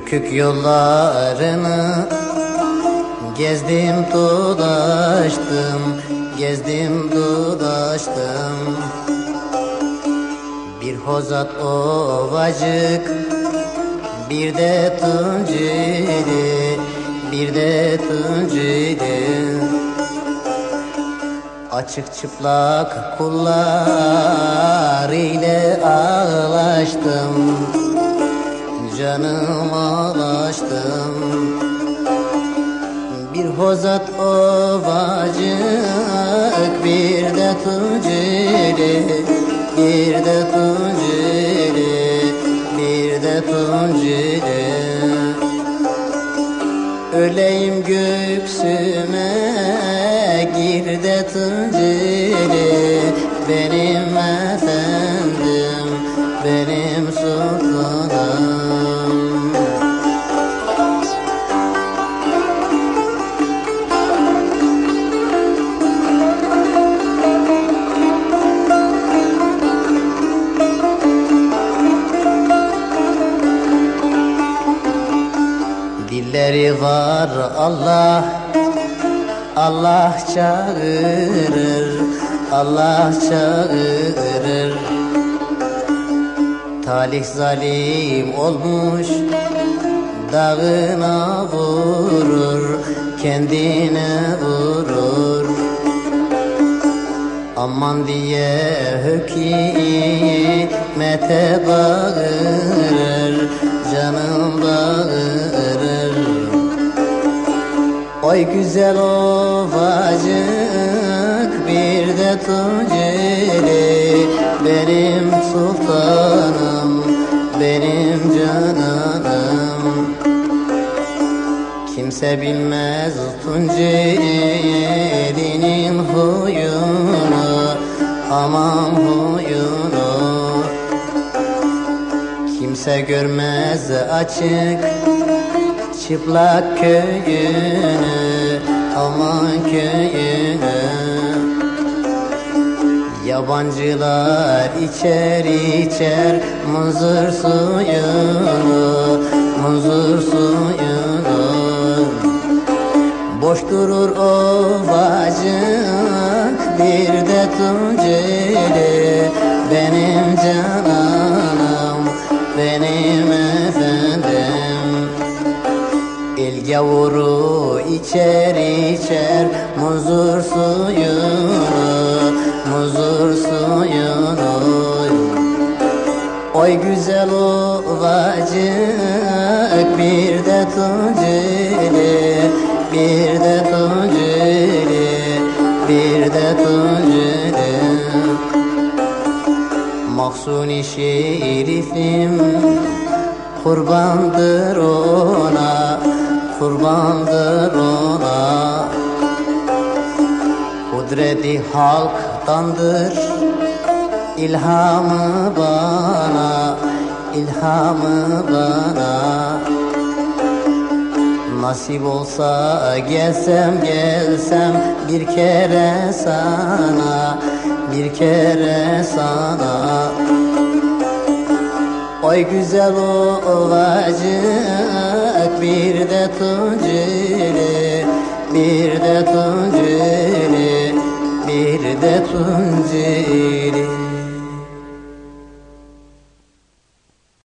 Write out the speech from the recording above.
Ürkük yollarını gezdim dolaştım, gezdim dolaştım. Bir hozat ovacık, bir de Tunceli, bir de Tunceli. Açık çıplak kullar ile ağlaştım, canım ağlaştım. Bir hozat ovacık, bir de Tunceli, bir de Tunceli, bir de Tunceli. Öleyim göksüme, gir de Tunceli, benim efendim, benim sultanım. Dilleri var Allah, Allah çağırır, Allah çağırır. Talih zalim olmuş, dağına vurur, kendine vurur. Aman diye hükümete bağırır, canım bağırır. Oy güzel ovacık, bir de Tunceli, benim sultanım, benim cananım. Kimse bilmez Tunceli'nin huyunu, aman huyunu. Kimse görmez açık çıplak köyünü, aman köyünü. Yabancılar içer içer muzur suyunu, muzur suyunu. Boş durur ovacık, bir de Tunceli, benim cananım, benim efendim. El gavuru içer içer muzur suyunu, muzur suyunu. Oy güzel ovacık, bir de Tunceli, bir de Tunceli, bir de Tunceli. Mahsuni şerifim kurbandır ona, kurbandır ona. Kudreti halktandır, ilhamı bana, ilhamı bana. Nasip olsa gelsem gelsem bir kere sana, bir kere sana. Oy güzel ovacık, bir de Tunceli, bir de Tunceli, bir de Tunceli.